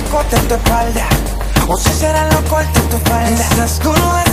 loco de tu espalda, o si será loco el de tu espalda. Estás duro de